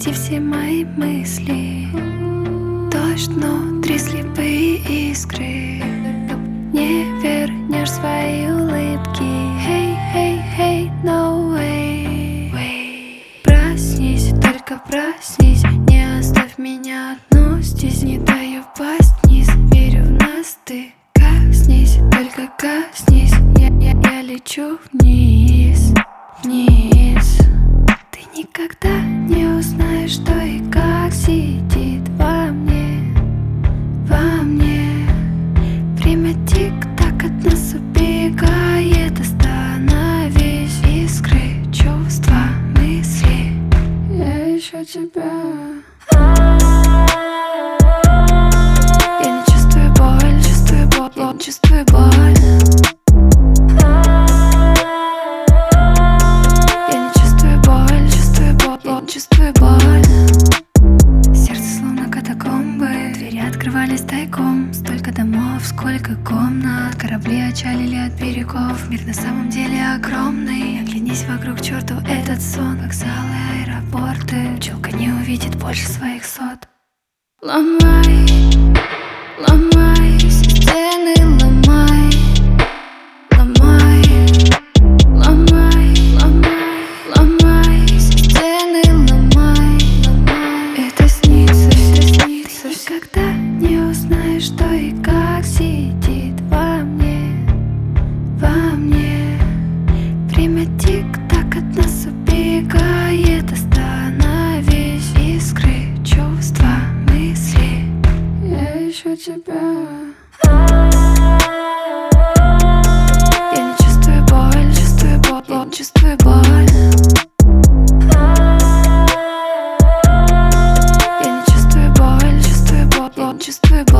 найти все мои мысли. Дождь внутри, слепые искры. Не вернешь свои улыбки. Hey, hey, hey, no way. Проснись, только проснись. Не оставь меня одну здесь. Не дай упасть вниз. Верю в нас, ты коснись, только коснись. Я лечу вниз, вниз. Ты никогда не узнаешь, что и как сидит во мне, во мне. Время тик-так от нас убегает. Остановись, искры, чувства, мысли. Я ищу тебя. Я не чувствую боль, чувствую боль, я не чувствую боль. Чувствую боль. Сердце словно катакомбы. Двери открывались тайком. Столько домов, сколько комнат. Корабли отчалили от берегов. Мир на самом деле огромный. Оглянись вокруг, черту этот сон. Вокзалы, аэропорты. Пчелка не увидит больше своих сот. Ломай, ломай, стены ломай. Ломай, ломай, ломай, ломай, стены ломай, ломай. Это снится, все снится. Никогда не узнаешь, что и как сидит во мне, во мне. Время тик-так от нас убегает. Остановись, искры, чувства, мысли. Я ищу тебя. Я не чувствую боль, чувствую боль, я не чувствую боль. Я не чувствую боль, чувствую боль, я не чувствую боль.